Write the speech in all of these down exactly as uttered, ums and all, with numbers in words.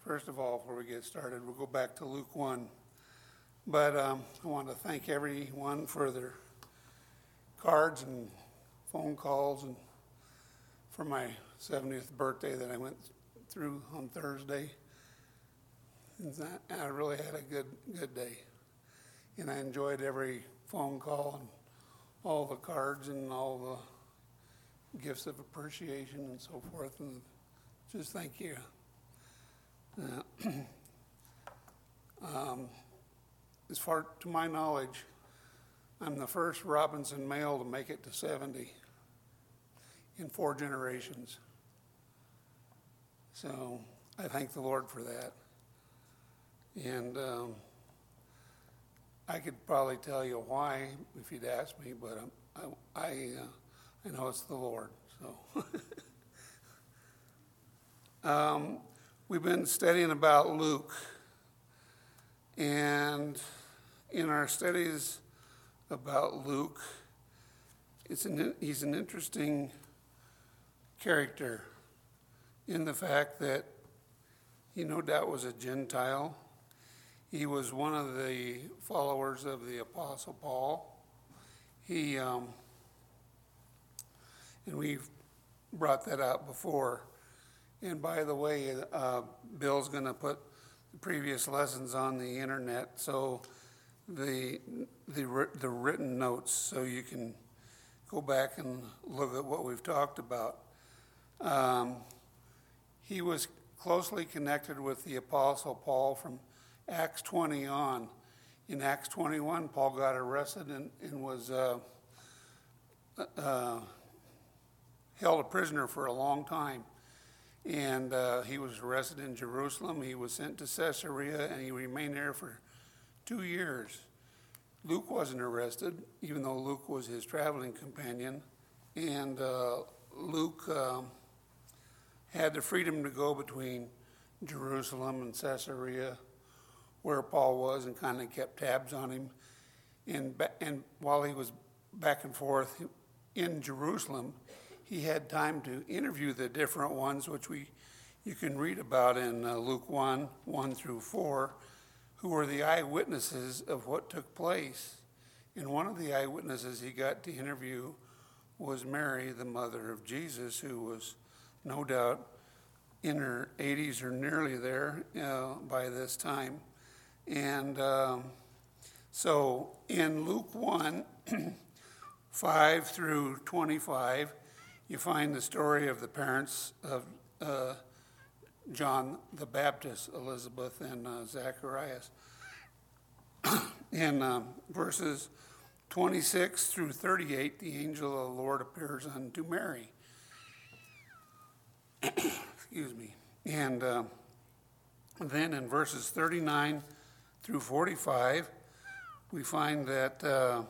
First of all, before we get started, we'll go back to Luke one. But um, I want to thank everyone for their cards and phone calls, and for my seventieth birthday that I went through on Thursday. And that, I really had a good good day, and I enjoyed every phone call and all the cards and all the gifts of appreciation and so forth. And just thank you. Uh, um, as far to my knowledge, I'm the first Robinson male to make it to seventy in four generations. So I thank the Lord for that. And um, I could probably tell you why if you'd ask me, but um, I I, uh, I know it's the Lord. So um, we've been studying about Luke, and in our studies about Luke, it's an, he's an interesting character in the fact that he no doubt was a Gentile. He was one of the followers of the Apostle Paul. He, um, and we've brought that out before. And by the way, uh, Bill's going to put the previous lessons on the internet, so the the the written notes, so you can go back and look at what we've talked about. Um, he was closely connected with the Apostle Paul from Acts twenty on. In Acts twenty-one, Paul got arrested and, and was uh, uh, held a prisoner for a long time. And uh, he was arrested in Jerusalem. He was sent to Caesarea, and he remained there for two years. Luke wasn't arrested, even though Luke was his traveling companion. And uh, Luke um, had the freedom to go between Jerusalem and Caesarea, where Paul was, and kind of kept tabs on him. And, and while he was back and forth in Jerusalem, he had time to interview the different ones, which we you can read about in uh, Luke one, one through four, who were the eyewitnesses of what took place. And one of the eyewitnesses he got to interview was Mary, the mother of Jesus, who was no doubt in her eighties or nearly there uh, by this time. And um, so in Luke one, five through twenty-five, you find the story of the parents of uh, John the Baptist, Elizabeth and uh, Zacharias. In um, verses twenty-six through thirty-eight, the angel of the Lord appears unto Mary. Excuse me. And uh, then in verses thirty-nine through forty-five, we find that uh,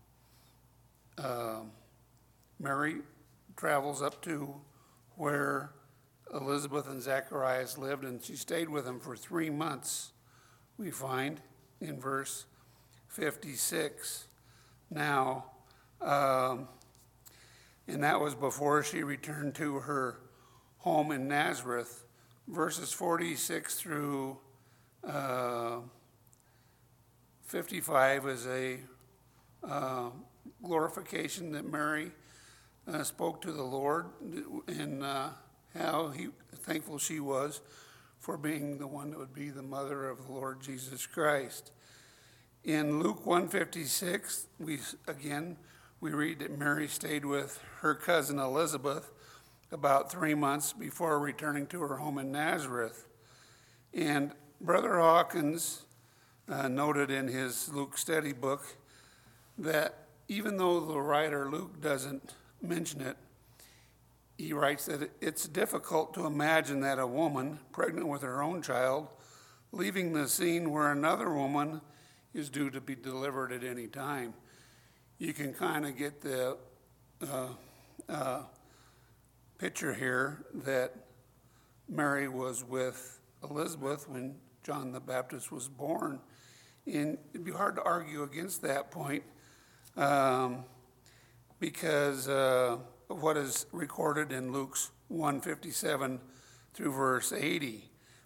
uh, Mary travels up to where Elizabeth and Zacharias lived, and she stayed with them for three months, we find in verse fifty-six. Now, um, and that was before she returned to her home in Nazareth. Verses forty-six through uh, fifty-five is a uh, glorification that Mary Uh, spoke to the Lord, and uh, how he thankful she was for being the one that would be the mother of the Lord Jesus Christ. In Luke one fifty-six, we again we read that Mary stayed with her cousin Elizabeth about three months before returning to her home in Nazareth. And Brother Hawkins uh, noted in his Luke study book that even though the writer Luke doesn't mention it, he writes that it's difficult to imagine that a woman pregnant with her own child leaving the scene where another woman is due to be delivered at any time. You can kind of get the uh, uh, picture here that Mary was with Elizabeth when John the Baptist was born. And it'd be hard to argue against that point um, because uh, of what is recorded in Luke's one fifty-seven through verse eighty.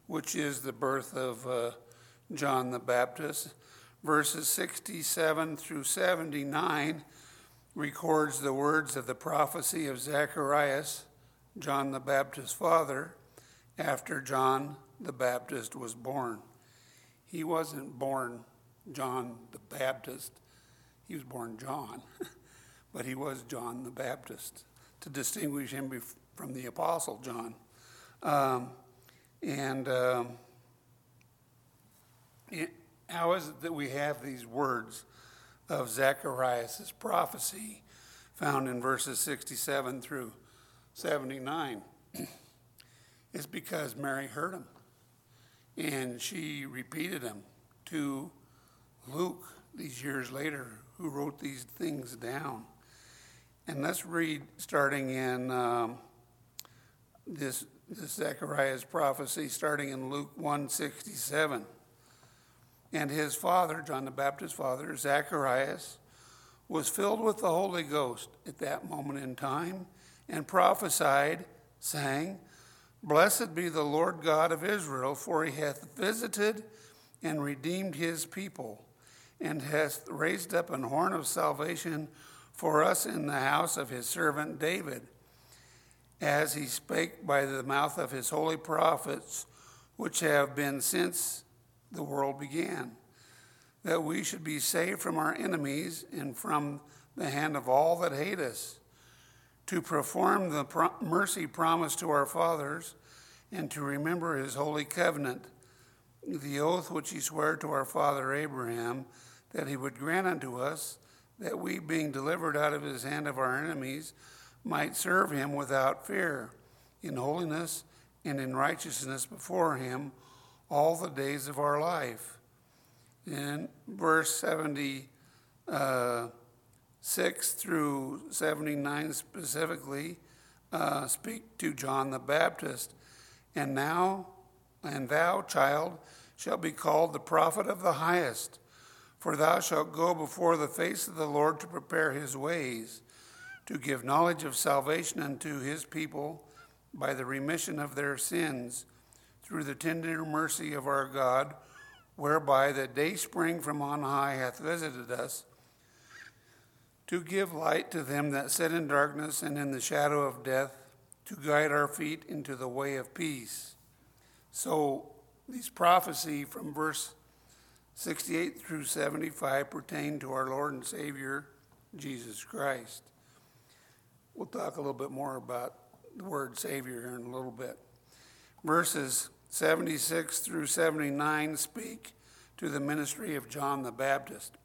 which is the birth of uh, John the Baptist. Verses sixty-seven through seventy-nine records the words of the prophecy of Zacharias, John the Baptist's father, after John the Baptist was born. He wasn't born John the Baptist, he was born John, but he was John the Baptist, to distinguish him bef- from the Apostle John. Um, and um, it, how is it that we have these words of Zacharias' prophecy found in verses sixty-seven through seventy-nine? It's because Mary heard him, and she repeated them to Luke these years later, who wrote these things down. And let's read starting in um, this, this Zechariah's prophecy, starting in Luke one sixty-seven. And his father, John the Baptist's father, Zacharias, was filled with the Holy Ghost at that moment in time, and prophesied, saying, Blessed be the Lord God of Israel, for he hath visited and redeemed his people, and hath raised up an horn of salvation for us in the house of his servant David, as he spake by the mouth of his holy prophets, which have been since the world began, that we should be saved from our enemies and from the hand of all that hate us, to perform the pro- mercy promised to our fathers, and to remember his holy covenant, the oath which he sware to our father Abraham, that he would grant unto us, that we, being delivered out of his hand of our enemies, might serve him without fear, in holiness and in righteousness before him all the days of our life. In verse seventy-six through seventy-nine specifically uh, speak to John the Baptist. And now, and thou, child, shalt be called the prophet of the highest, for thou shalt go before the face of the Lord to prepare his ways, to give knowledge of salvation unto his people by the remission of their sins, through the tender mercy of our God, whereby the day spring from on high hath visited us, to give light to them that sit in darkness and in the shadow of death, to guide our feet into the way of peace. So these prophecy from verse sixty-eight through seventy-five pertain to our Lord and Savior, Jesus Christ. We'll talk a little bit more about the word Savior here in a little bit. Verses seventy-six through seventy-nine speak to the ministry of John the Baptist.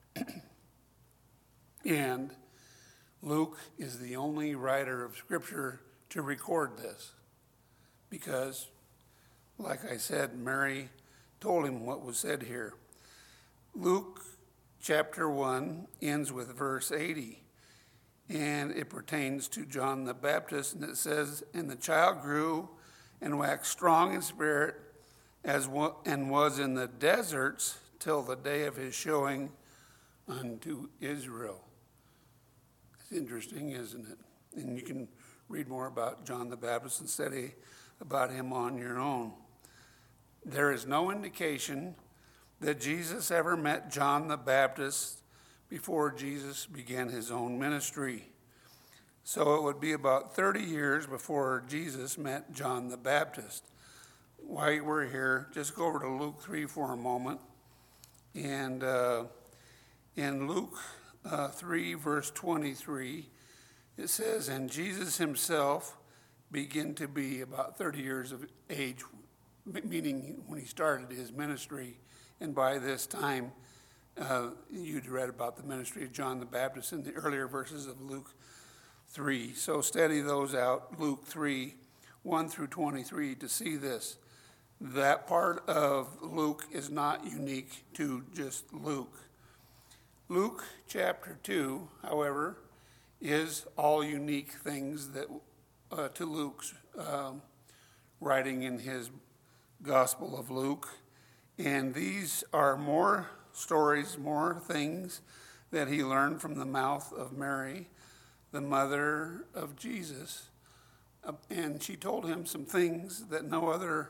And Luke is the only writer of Scripture to record this, because, like I said, Mary told him what was said here. Luke chapter one ends with verse eighty, and it pertains to John the Baptist, and it says, And the child grew and waxed strong in spirit, as wa- and was in the deserts till the day of his showing unto Israel. It's interesting, isn't it? And you can read more about John the Baptist and study about him on your own. There is no indication that Jesus ever met John the Baptist before Jesus began his own ministry. So it would be about thirty years before Jesus met John the Baptist. While we're here, just go over to Luke three for a moment. And uh, in Luke uh, three, verse twenty-three, it says, And Jesus himself began to be about thirty years of age, meaning when he started his ministry. And by this time, uh, you'd read about the ministry of John the Baptist in the earlier verses of Luke three. So study those out, Luke three, one through twenty-three, to see this. That part of Luke is not unique to just Luke. Luke chapter two, however, is all unique things that uh, to Luke's um, writing in his Gospel of Luke. And these are more stories, more things that he learned from the mouth of Mary, the mother of Jesus. Uh, and she told him some things that no other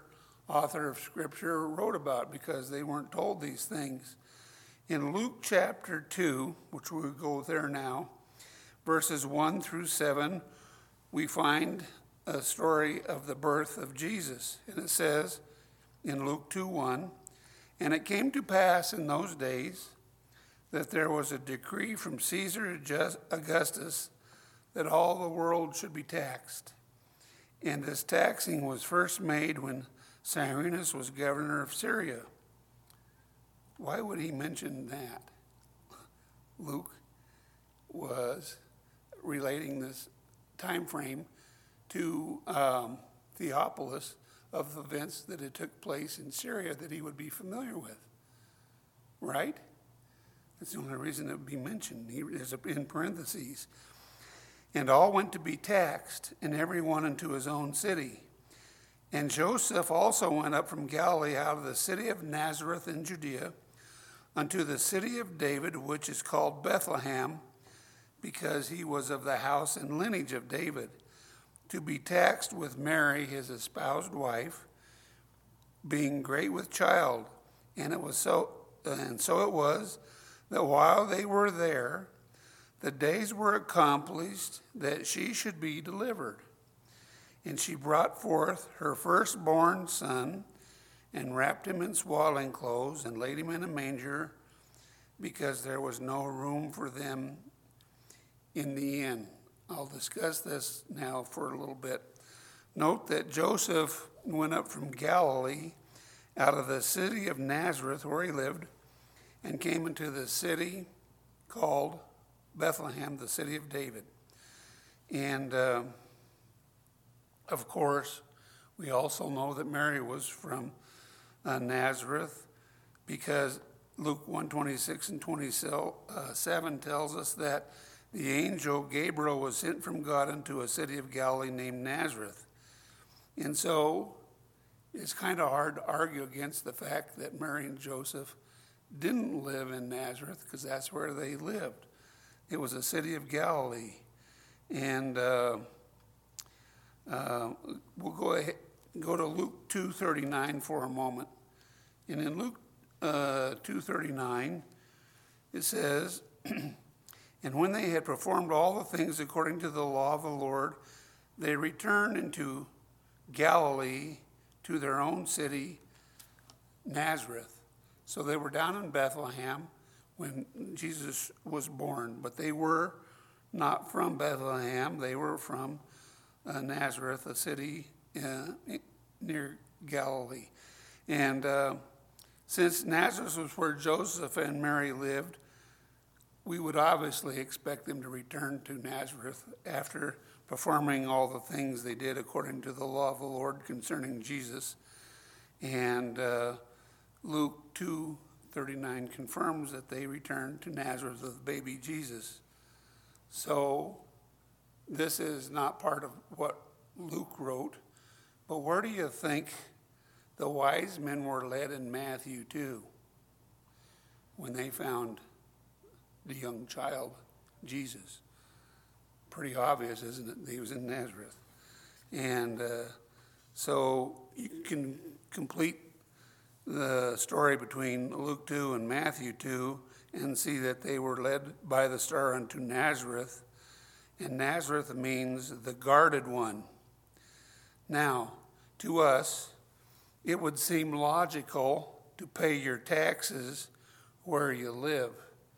author of Scripture wrote about, because they weren't told these things. In Luke chapter two, which we'll go there now, verses one through seven, we find a story of the birth of Jesus. And it says in Luke two one, "And it came to pass in those days that there was a decree from Caesar Augustus that all the world should be taxed. And this taxing was first made when Cyrenius was governor of Syria." Why would he mention that? Luke was relating this time frame to um, Theophilus of events that had took place in Syria that he would be familiar with, right? That's the only reason it would be mentioned. He is in parentheses. "And all went to be taxed, and every one into his own city. And Joseph also went up from Galilee out of the city of Nazareth in Judea unto the city of David, which is called Bethlehem, because he was of the house and lineage of David, to be taxed with Mary, his espoused wife, being great with child. And it was so, and so it was, that while they were there, the days were accomplished that she should be delivered. And she brought forth her firstborn son, and wrapped him in swaddling clothes, and laid him in a manger, because there was no room for them in the inn." I'll discuss this now for a little bit. Note that Joseph went up from Galilee out of the city of Nazareth, where he lived, and came into the city called Bethlehem, the city of David. And uh, of course, we also know that Mary was from uh, Nazareth, because Luke one twenty-six and twenty-seven tells us that the angel Gabriel was sent from God into a city of Galilee named Nazareth. And so it's kind of hard to argue against the fact that Mary and Joseph didn't live in Nazareth, because that's where they lived. It was a city of Galilee. And uh, uh, we'll go ahead, go to Luke two thirty-nine for a moment. And in Luke uh, two thirty-nine, it says, "And when they had performed all the things according to the law of the Lord, they returned into Galilee to their own city, Nazareth." So they were down in Bethlehem when Jesus was born, but they were not from Bethlehem. They were from uh, Nazareth, a city uh, near Galilee. And uh, since Nazareth was where Joseph and Mary lived, we would obviously expect them to return to Nazareth after performing all the things they did according to the law of the Lord concerning Jesus. And uh, Luke two thirty-nine confirms that they returned to Nazareth with baby Jesus. So this is not part of what Luke wrote, but where do you think the wise men were led in Matthew two when they found the young child, Jesus? Pretty obvious, isn't it? He was in Nazareth. And uh, so you can complete the story between Luke two and Matthew two and see that they were led by the star unto Nazareth. And Nazareth means the guarded one. Now, to us, it would seem logical to pay your taxes where you live.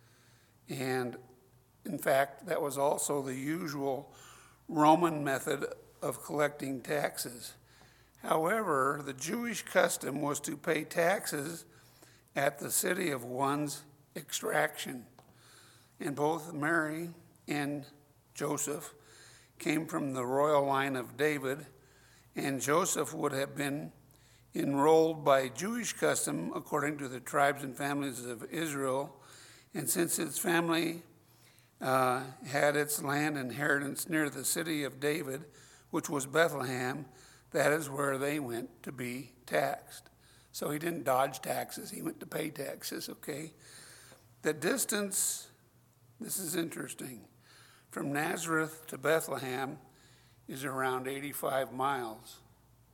And in fact, that was also the usual Roman method of collecting taxes. However, the Jewish custom was to pay taxes at the city of one's extraction. And both Mary and Joseph came from the royal line of David, and Joseph would have been enrolled by Jewish custom according to the tribes and families of Israel. And since his family uh, had its land inheritance near the city of David, which was Bethlehem, that is where they went to be taxed. So he didn't dodge taxes, he went to pay taxes, okay? The distance, this is interesting, from Nazareth to Bethlehem is around eighty-five miles.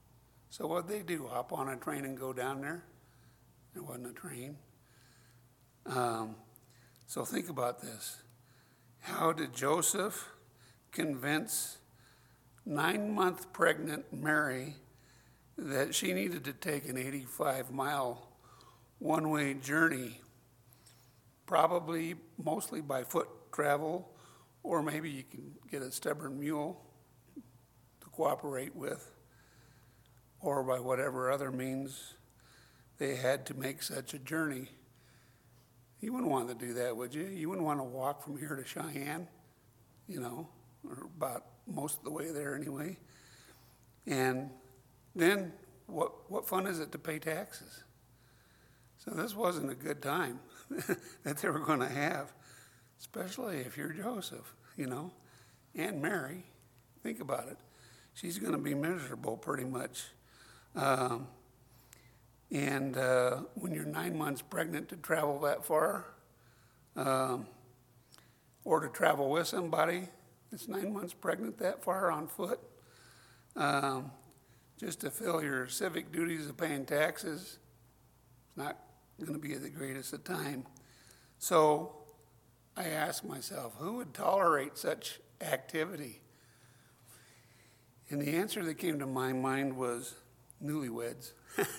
So what'd they do? Hop on a train and go down there? There wasn't a train. Um, so think about this. How did Joseph convince nine-month pregnant Mary that she needed to take an eighty-five mile one-way journey, probably mostly by foot travel, or maybe you can get a stubborn mule to cooperate with, or by whatever other means they had to make such a journey. You wouldn't want to do that, would you? You wouldn't want to walk from here to Cheyenne, you know, or about most of the way there anyway. And then what what fun is it to pay taxes? So this wasn't a good time that they were going to have, especially if you're Joseph, you know, and Mary. Think about it. She's going to be miserable pretty much. Um, and uh, when you're nine months pregnant to travel that far, um, or to travel with somebody that's nine months pregnant that far on foot, um, just to fill your civic duties of paying taxes, it's not going to be the greatest of time. So I asked myself, who would tolerate such activity? And the answer that came to my mind was newlyweds.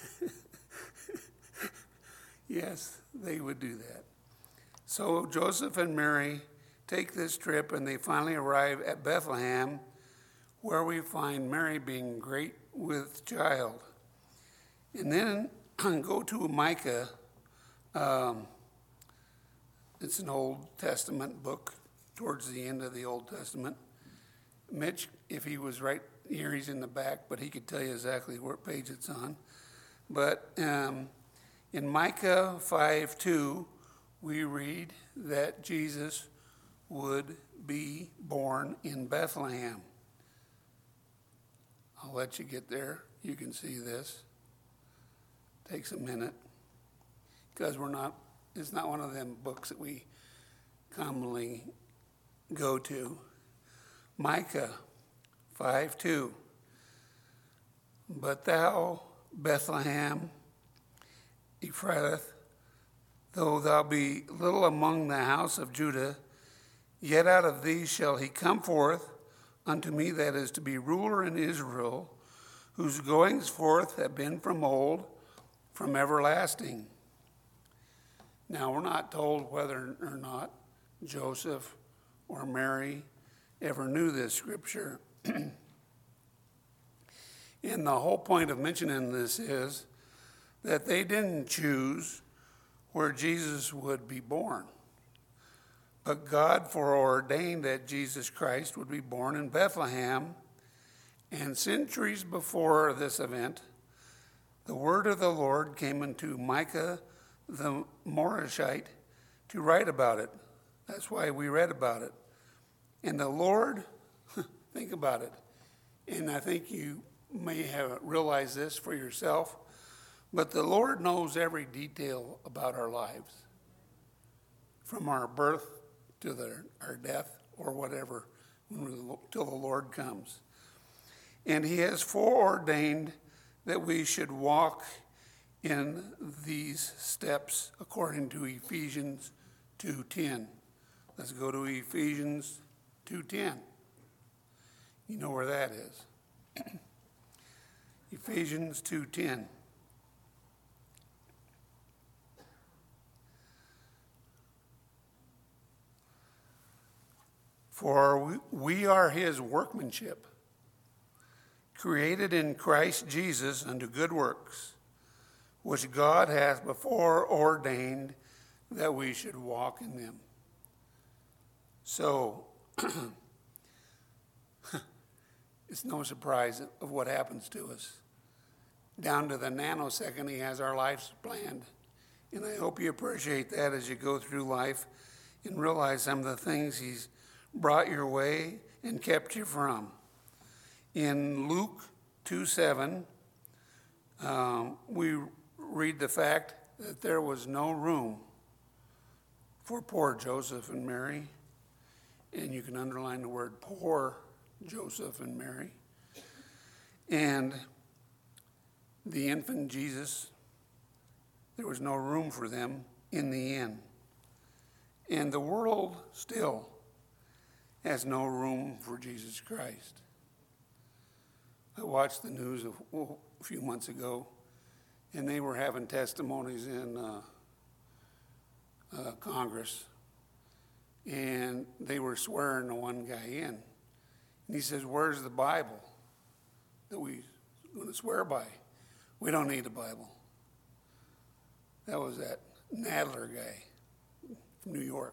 Yes, they would do that. So Joseph and Mary take this trip, and they finally arrive at Bethlehem, where we find Mary being great with child. And then go to Micah. Um, it's an Old Testament book towards the end of the Old Testament. Mitch, if he was right here, he's in the back, but he could tell you exactly what page it's on. But um, in Micah five two, we read that Jesus would be born in Bethlehem. I'll let you get there. You can see this. Takes a minute, because we're not, it's not one of them books that we commonly go to. Micah five two. But thou, Bethlehem, Ephrathah, though thou be little among the house of Judah, yet out of thee shall he come forth unto me that is to be ruler in Israel, whose goings forth have been from old, from everlasting. Now, we're not told whether or not Joseph or Mary ever knew this scripture. And the whole point of mentioning this is that they didn't choose where Jesus would be born. But God foreordained that Jesus Christ would be born in Bethlehem. And centuries before this event, the word of the Lord came unto Micah the Morashite to write about it. That's why we read about it. And the Lord, think about it, and I think you may have realized this for yourself, but the Lord knows every detail about our lives, from our birth to the, our death or whatever, till the Lord comes. And he has foreordained that we should walk in these steps according to Ephesians two ten. Let's go to Ephesians two ten. You know where that is. Ephesians two ten. For we, we are his workmanship, created in Christ Jesus unto good works, which God hath before ordained that we should walk in them. So, it's no surprise of what happens to us. Down to the nanosecond, he has our lives planned. And I hope you appreciate that as you go through life and realize some of the things he's brought your way and kept you from. In Luke two seven, um, we read the fact that there was no room for poor Joseph and Mary. And you can underline the word poor Joseph and Mary. And the infant Jesus, there was no room for them in the inn. And the world still has no room for Jesus Christ. I watched the news a, oh, a few months ago, and they were having testimonies in uh, uh, Congress, and they were swearing the one guy in. And he says, "Where's the Bible that we're going to swear by? We don't need the Bible." That was that Nadler guy from New York.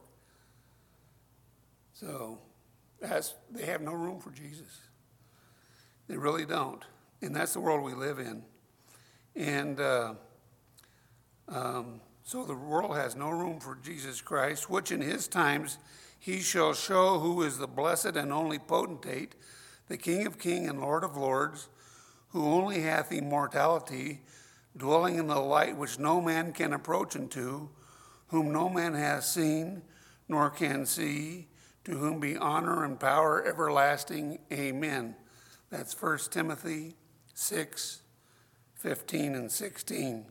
So that's, they have no room for Jesus. They really don't. And that's the world we live in. And uh, um, so the world has no room for Jesus Christ, which in his times he shall show who is the blessed and only potentate, the King of kings and Lord of lords, who only hath immortality, dwelling in the light which no man can approach unto, whom no man hath seen, nor can see, to whom be honor and power everlasting. Amen. That's First Timothy six, fifteen and sixteen.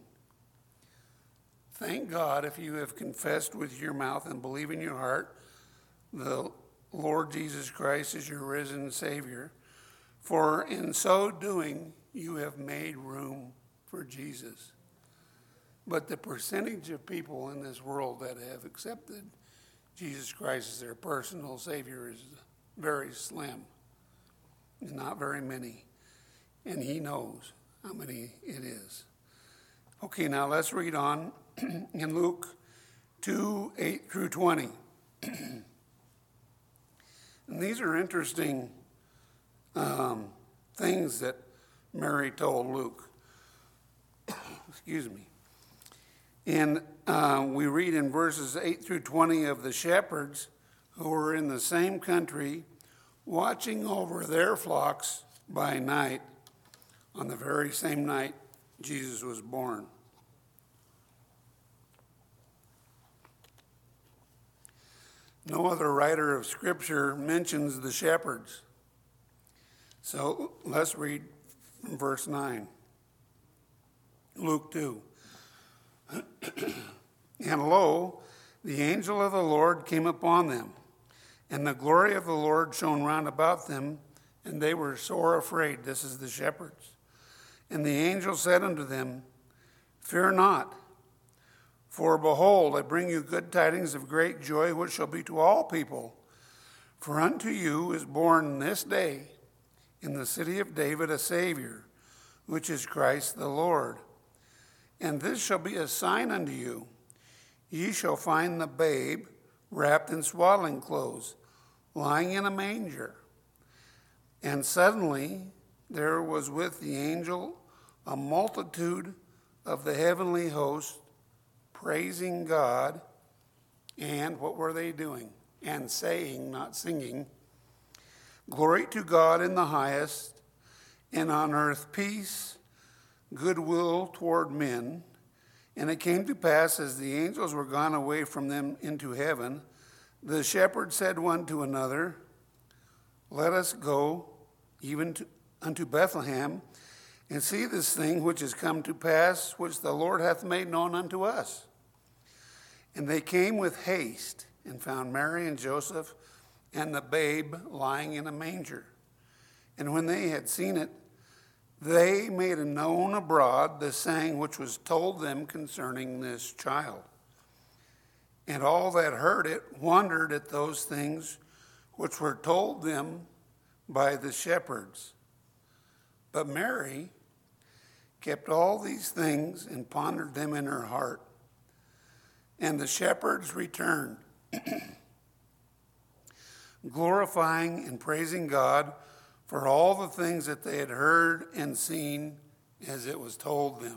Thank God if you have confessed with your mouth and believe in your heart the Lord Jesus Christ is your risen Savior, for in so doing you have made room for Jesus. But the percentage of people in this world that have accepted Jesus Christ as their personal Savior is very slim. Not very many. And he knows how many it is. Okay, now let's read on in Luke two, eight through twenty. And these are interesting um, things that Mary told Luke. Excuse me. And uh, we read in verses eight through twenty of the shepherds who were in the same country, watching over their flocks by night, on the very same night Jesus was born. No other writer of Scripture mentions the shepherds. So let's read from verse nine. Luke two. And lo, the angel of the Lord came upon them, and the glory of the Lord shone round about them, and they were sore afraid. This is the shepherds. And the angel said unto them, Fear not, for behold, I bring you good tidings of great joy, which shall be to all people. For unto you is born this day in the city of David a Savior, which is Christ the Lord. And this shall be a sign unto you. Ye shall find the babe wrapped in swaddling clothes, lying in a manger. And suddenly there was with the angel a multitude of the heavenly host, praising God. And what were they doing? And saying, not singing, Glory to God in the highest, and on earth peace, goodwill toward men. And it came to pass, as the angels were gone away from them into heaven, the shepherds said one to another, Let us go even to, unto Bethlehem, and see this thing which is come to pass, which the Lord hath made known unto us. And they came with haste, and found Mary and Joseph, and the babe lying in a manger. And when they had seen it, they made known abroad the saying which was told them concerning this child. And all that heard it wondered at those things which were told them by the shepherds. But Mary kept all these things and pondered them in her heart. And the shepherds returned, glorifying and praising God for all the things that they had heard and seen as it was told them.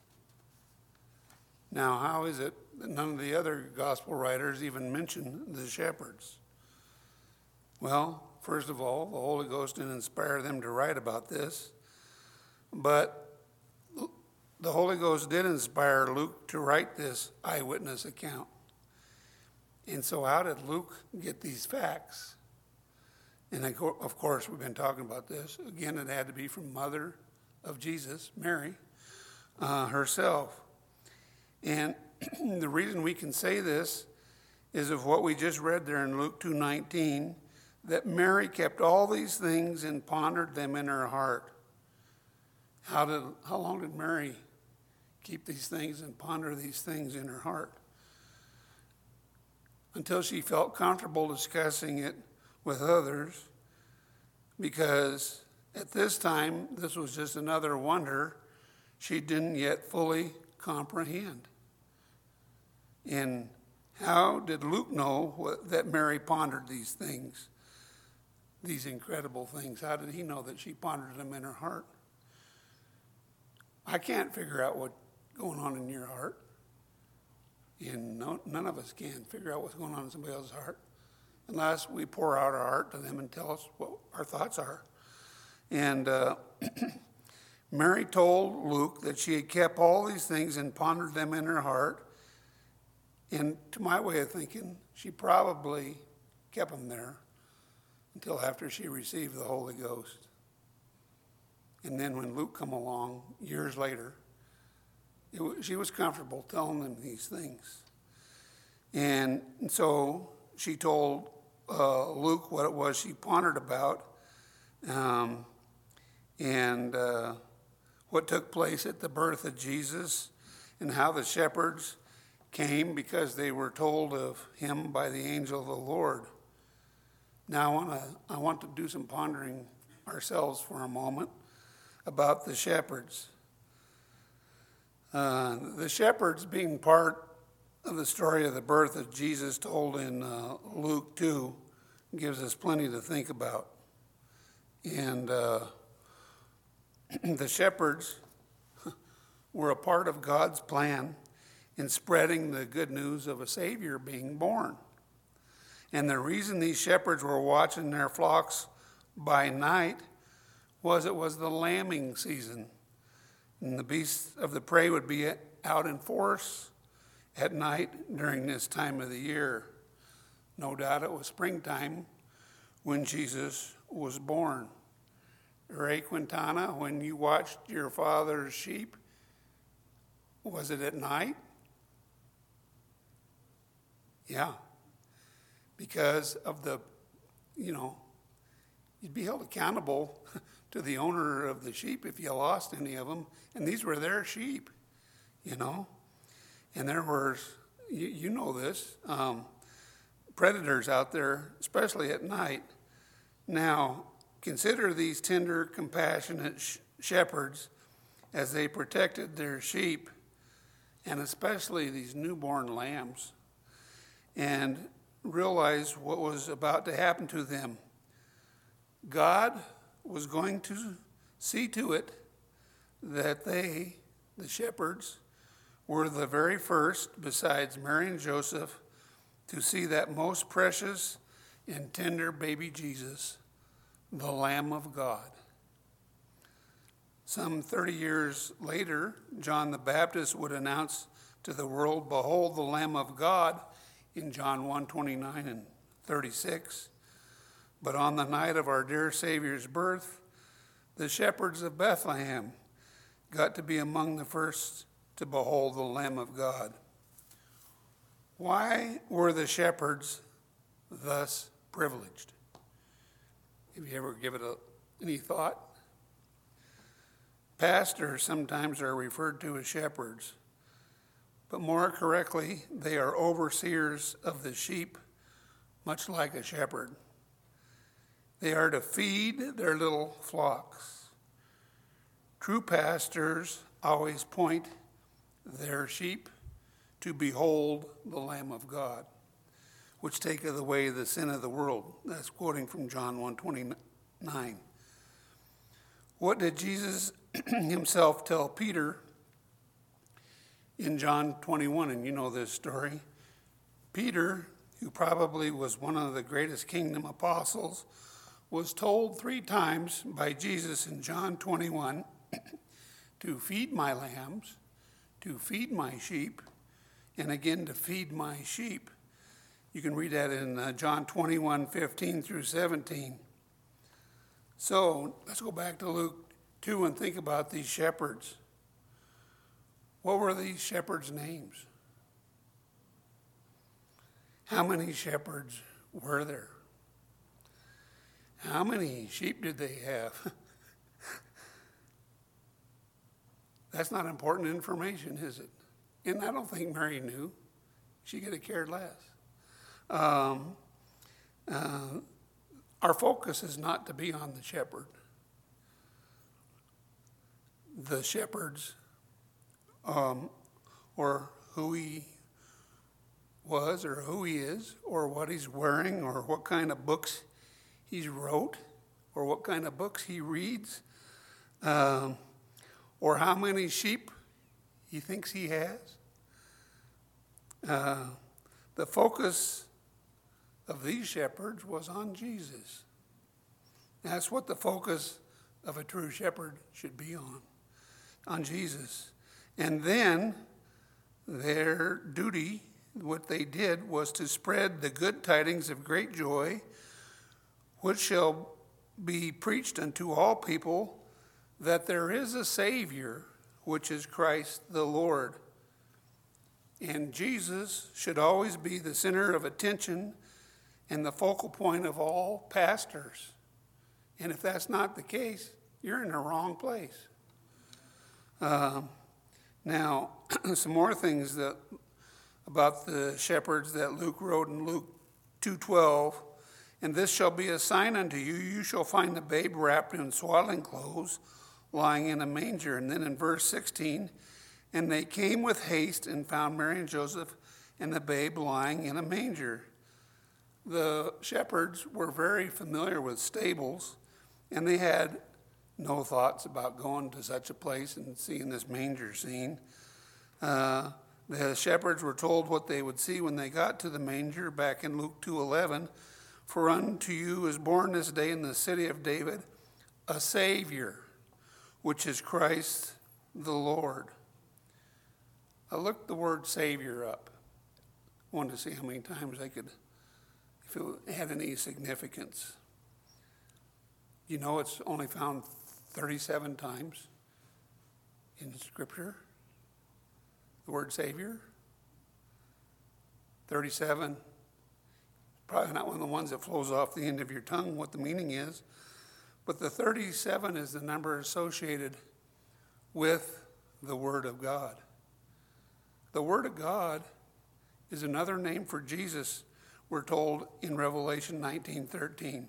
Now, how is it that none of the other gospel writers even mention the shepherds? Well, first of all, the Holy Ghost didn't inspire them to write about this, but the Holy Ghost did inspire Luke to write this eyewitness account. And so how did Luke get these facts? And of course, we've been talking about this. Again, it had to be from mother of Jesus, Mary. uh, herself. And the reason we can say this is of what we just read there in Luke two nineteen, that Mary kept all these things and pondered them in her heart. How did how long did Mary keep these things and ponder these things in her heart? Until she felt comfortable discussing it with others, because at this time, this was just another wonder she didn't yet fully comprehend. And how did Luke know what, that Mary pondered these things, these incredible things? How did he know that she pondered them in her heart? I can't figure out what's going on in your heart. And no, none of us can figure out what's going on in somebody else's heart unless we pour out our heart to them and tell us what our thoughts are. And uh, Mary told Luke that she had kept all these things and pondered them in her heart. And to my way of thinking, she probably kept them there until after she received the Holy Ghost. And then when Luke come along years later, it was, she was comfortable telling them these things. And, and so she told uh, Luke what it was she pondered about, um, and uh, what took place at the birth of Jesus, and how the shepherds came because they were told of him by the angel of the Lord. Now I want to I want to do some pondering ourselves for a moment about the shepherds. Uh, the shepherds being part of the story of the birth of Jesus told in uh, Luke two gives us plenty to think about. And uh, the shepherds were a part of God's plan in spreading the good news of a Savior being born. And the reason these shepherds were watching their flocks by night was it was the lambing season. And the beasts of the prey would be out in force at night during this time of the year. No doubt it was springtime when Jesus was born. Ray Quintana, when you watched your father's sheep, was it at night? Yeah. Because of the, you know, you'd be held accountable to the owner of the sheep if you lost any of them. And these were their sheep, you know. And there were, you, you know this, um, predators out there, especially at night. Now, consider these tender, compassionate sh- shepherds as they protected their sheep, and especially these newborn lambs, and realize what was about to happen to them. God was going to see to it that they, the shepherds, were the very first, besides Mary and Joseph, to see that most precious and tender baby Jesus, the Lamb of God. Some thirty years later, John the Baptist would announce to the world, "Behold the Lamb of God," in John one twenty-nine and thirty-six. But on the night of our dear Savior's birth, the shepherds of Bethlehem got to be among the first to behold the Lamb of God. Why were the shepherds thus privileged? Have you ever given it any thought? Pastors sometimes are referred to as shepherds, but more correctly, they are overseers of the sheep, much like a shepherd. They are to feed their little flocks. True pastors always point their sheep to behold the Lamb of God, which taketh away the sin of the world. That's quoting from John one twenty-nine. What did Jesus himself tell Peter in John twenty-one? And you know this story. Peter, who probably was one of the greatest kingdom apostles, was told three times by Jesus in John twenty-one to feed my lambs, to feed my sheep, and again to feed my sheep. You can read that in uh, John twenty-one, fifteen through seventeen. So let's go back to Luke two and think about these shepherds. What were these shepherds' names? How many shepherds were there? How many sheep did they have? That's not important information, is it? And I don't think Mary knew. She could have cared less. Um, uh, our focus is not to be on the shepherd. The shepherds, um, or who he was, or who he is, or what he's wearing, or what kind of books he's wrote, or what kind of books he reads, um, or how many sheep he thinks he has. Uh, the focus of these shepherds was on Jesus. That's what the focus of a true shepherd should be on, on Jesus. And then their duty, what they did, was to spread the good tidings of great joy, which shall be preached unto all people, that there is a Savior, which is Christ the Lord. And Jesus should always be the center of attention and the focal point of all pastors. And if that's not the case, you're in the wrong place. Um, now, some more things that about the shepherds that Luke wrote in Luke two twelve. And this shall be a sign unto you. You shall find the babe wrapped in swaddling clothes, lying in a manger. And then in verse sixteen, and they came with haste and found Mary and Joseph and the babe lying in a manger. The shepherds were very familiar with stables, and they had no thoughts about going to such a place and seeing this manger scene. Uh, the shepherds were told what they would see when they got to the manger back in Luke two eleven. For unto you is born this day in the city of David a Savior, which is Christ the Lord. I looked the word Savior up. I wanted to see how many times I could, if it had any significance. You know, it's only found thirty-seven times in Scripture. The word Savior. thirty-seven. Probably not one of the ones that flows off the end of your tongue what the meaning is. But the thirty-seven is the number associated with the Word of God. The Word of God is another name for Jesus, we're told in Revelation nineteen thirteen.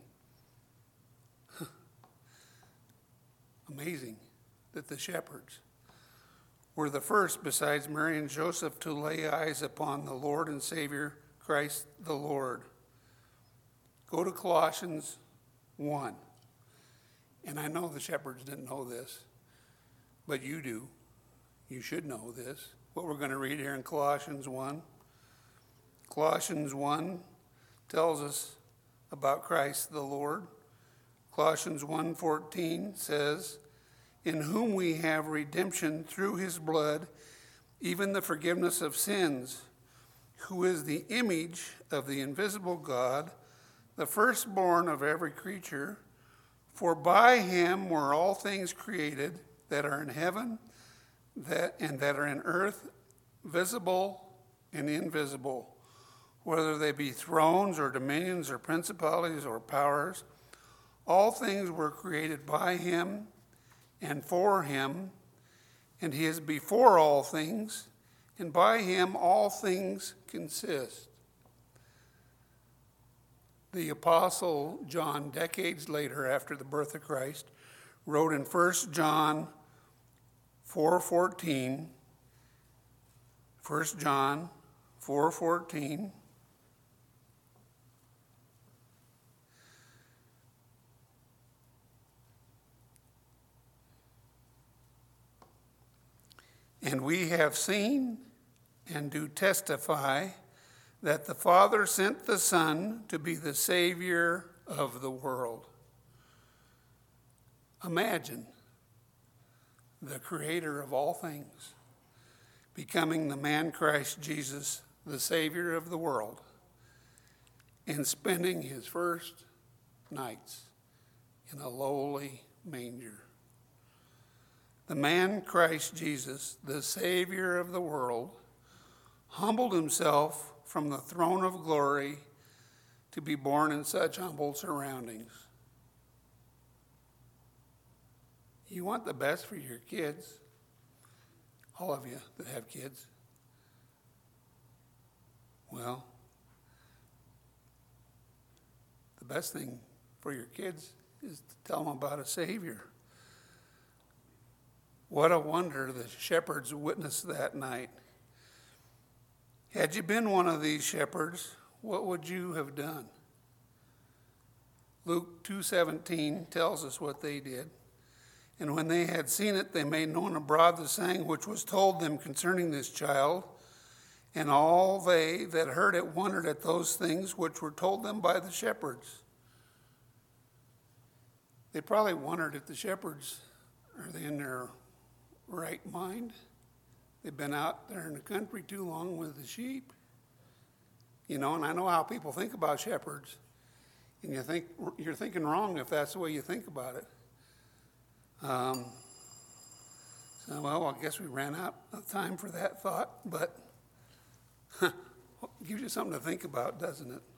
Amazing that the shepherds were the first, besides Mary and Joseph, to lay eyes upon the Lord and Savior, Christ the Lord. Go to Colossians one. And I know the shepherds didn't know this, but you do. You should know this. What we're going to read here in Colossians one. Colossians one tells us about Christ the Lord. Colossians one fourteen says, in whom we have redemption through his blood, even the forgiveness of sins, who is the image of the invisible God, the firstborn of every creature. For by him were all things created that are in heaven that and that are in earth, visible and invisible, whether they be thrones or dominions or principalities or powers. All things were created by him and for him, and he is before all things, and by him all things consist. The Apostle John, decades later after the birth of Christ, wrote in First John four fourteen, First John four fourteen, and we have seen and do testify that the Father sent the Son to be the Savior of the world. Imagine the Creator of all things becoming the man Christ Jesus, the Savior of the world, and spending his first nights in a lowly manger. The man Christ Jesus, the Savior of the world, humbled himself from the throne of glory to be born in such humble surroundings. You want the best for your kids, all of you that have kids. Well, the best thing for your kids is to tell them about a Savior. What a wonder the shepherds witnessed that night. Had you been one of these shepherds, what would you have done? Luke two seventeen tells us what they did. And when they had seen it, they made known abroad the saying which was told them concerning this child. And all they that heard it wondered at those things which were told them by the shepherds. They probably wondered if the shepherds, are they in their right mind? They've been out there in the country too long with the sheep. You know, and I know how people think about shepherds. And you think you're thinking wrong if that's the way you think about it. Um, so, well, I guess we ran out of time for that thought, but gives you something to think about, doesn't it?